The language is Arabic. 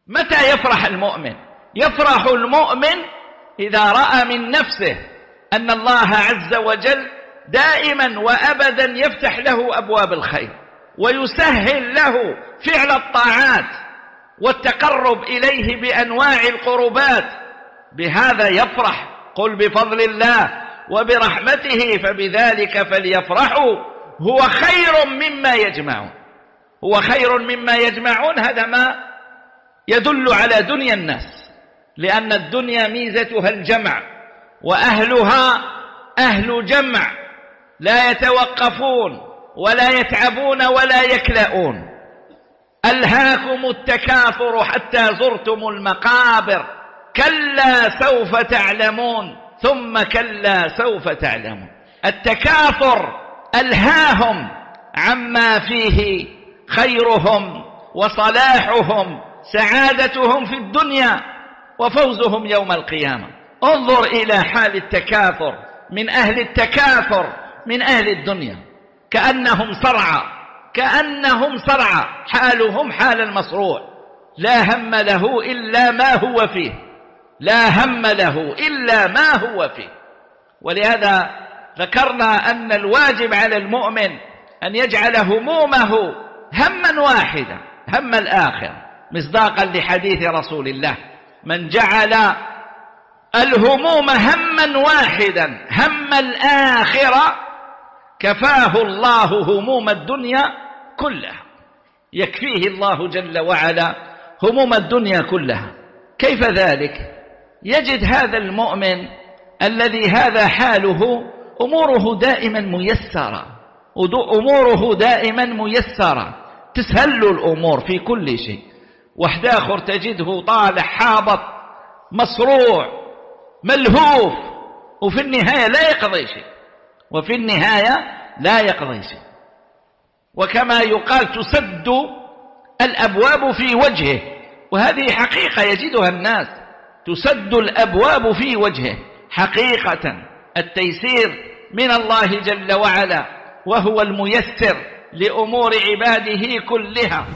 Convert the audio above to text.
متى يفرح المؤمن؟ يفرح المؤمن إذا رأى من نفسه أن الله عز وجل دائما وأبدا يفتح له أبواب الخير ويسهل له فعل الطاعات والتقرب إليه بأنواع القربات. بهذا يفرح. قل بفضل الله وبرحمته فبذلك فليفرحوا هو خير مما يجمعون. هو خير مما يجمعون، هذا ما يدل على دنيا الناس، لأن الدنيا ميزتها الجمع، وأهلها أهل جمع لا يتوقفون ولا يتعبون ولا يكلؤون. ألهاكم التكاثر حتى زرتم المقابر كلا سوف تعلمون ثم كلا سوف تعلمون. التكاثر ألهاهم عما فيه خيرهم وصلاحهم، سعادتهم في الدنيا وفوزهم يوم القيامة. انظر إلى حال التكاثر من أهل التكاثر من أهل الدنيا، كأنهم صرعى، حالهم حال المصروع، لا هم له إلا ما هو فيه، لا هم له إلا ما هو فيه. ولهذا ذكرنا أن الواجب على المؤمن أن يجعل همومه هما واحدا، هم الآخرة، مصداقا لحديث رسول الله: من جعل الهموم هما واحدا هم الآخرة كفاه الله هموم الدنيا كلها. يكفيه الله جل وعلا هموم الدنيا كلها. كيف ذلك؟ يجد هذا المؤمن الذي هذا حاله أموره دائما ميسرة، تسهل الأمور في كل شيء. واحد آخر تجده طالع حابط مصروع ملهوف، وفي النهاية لا يقضي شيء، وكما يقال تسد الأبواب في وجهه، وهذه حقيقة يجدها الناس، تسد الأبواب في وجهه حقيقة. التيسير من الله جل وعلا، وهو الميسر لأمور عباده كلها.